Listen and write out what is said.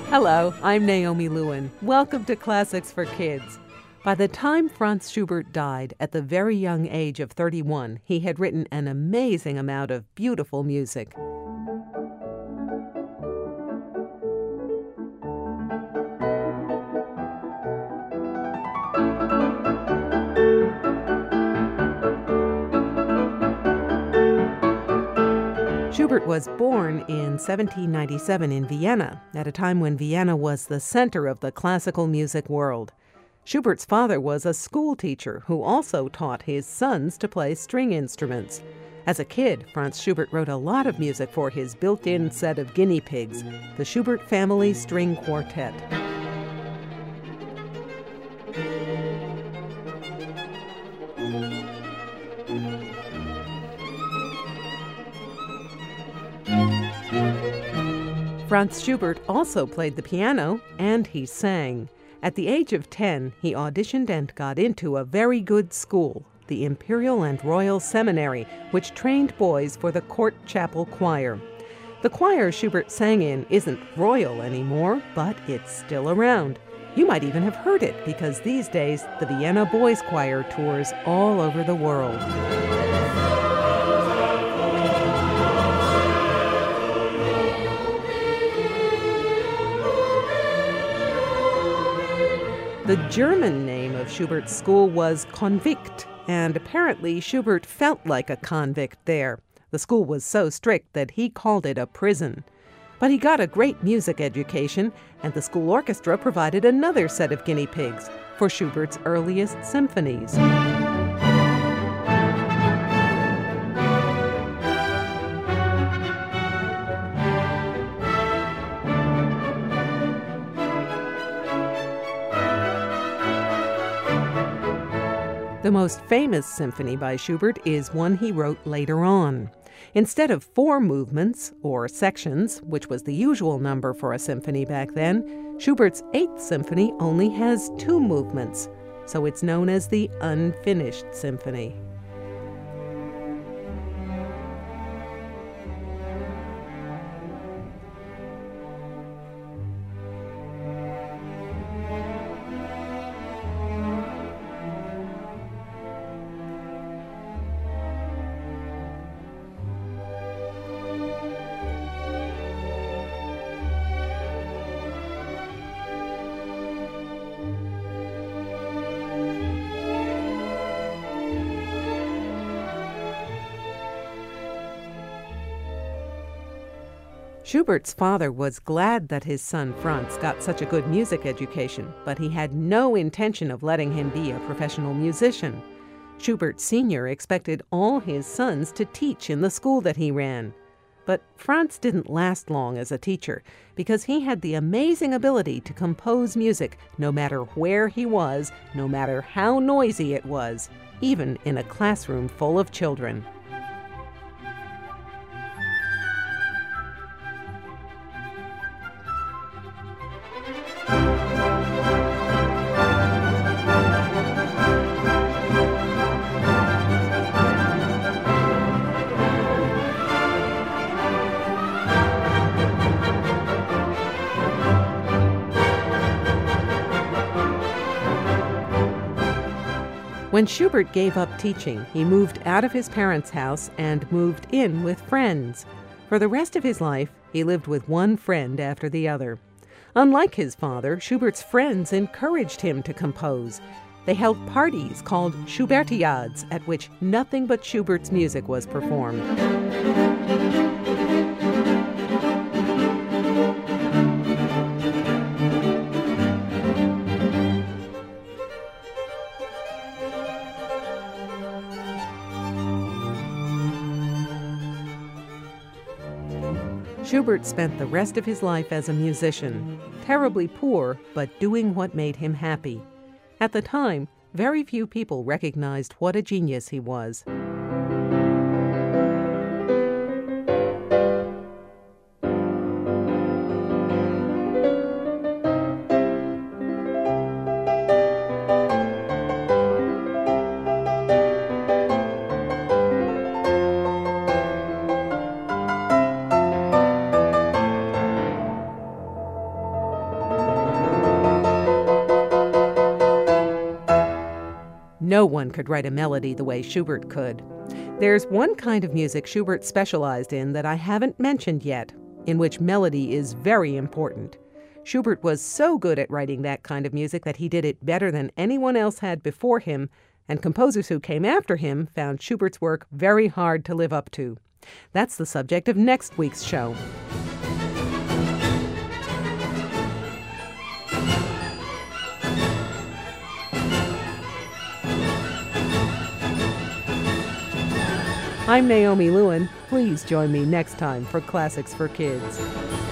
Hello, I'm Naomi Lewin. Welcome to Classics for Kids. By the time Franz Schubert died at the very young age of 31, he had written an amazing amount of beautiful music. Schubert was born in 1797 in Vienna, at a time when Vienna was the center of the classical music world. Schubert's father was a school teacher who also taught his sons to play string instruments. As a kid, Franz Schubert wrote a lot of music for his built-in set of guinea pigs, the Schubert Family String Quartet. Franz Schubert also played the piano, and he sang. At the age of 10, he auditioned and got into a very good school, the Imperial and Royal Seminary, which trained boys for the court chapel choir. The choir Schubert sang in isn't royal anymore, but it's still around. You might even have heard it, because these days the Vienna Boys Choir tours all over the world. The German name of Schubert's school was Konvikt, and apparently Schubert felt like a convict there. The school was so strict that he called it a prison. But he got a great music education, and the school orchestra provided another set of guinea pigs for Schubert's earliest symphonies. The most famous symphony by Schubert is one he wrote later on. Instead of 4 movements, or sections, which was the usual number for a symphony back then, Schubert's 8th symphony only has 2 movements, so it's known as the Unfinished Symphony. Schubert's father was glad that his son Franz got such a good music education, but he had no intention of letting him be a professional musician. Schubert Sr. expected all his sons to teach in the school that he ran. But Franz didn't last long as a teacher, because he had the amazing ability to compose music no matter where he was, no matter how noisy it was, even in a classroom full of children. When Schubert gave up teaching, he moved out of his parents' house and moved in with friends. For the rest of his life, he lived with one friend after the other. Unlike his father, Schubert's friends encouraged him to compose. They held parties called Schubertiades, at which nothing but Schubert's music was performed. Schubert spent the rest of his life as a musician, terribly poor, but doing what made him happy. At the time, very few people recognized what a genius he was. one could write a melody the way Schubert could. There's one kind of music Schubert specialized in that I haven't mentioned yet, in which melody is very important. Schubert was so good at writing that kind of music that he did it better than anyone else had before him, and composers who came after him found Schubert's work very hard to live up to. That's the subject of next week's show. I'm Naomi Lewin. Please join me next time for Classics for Kids.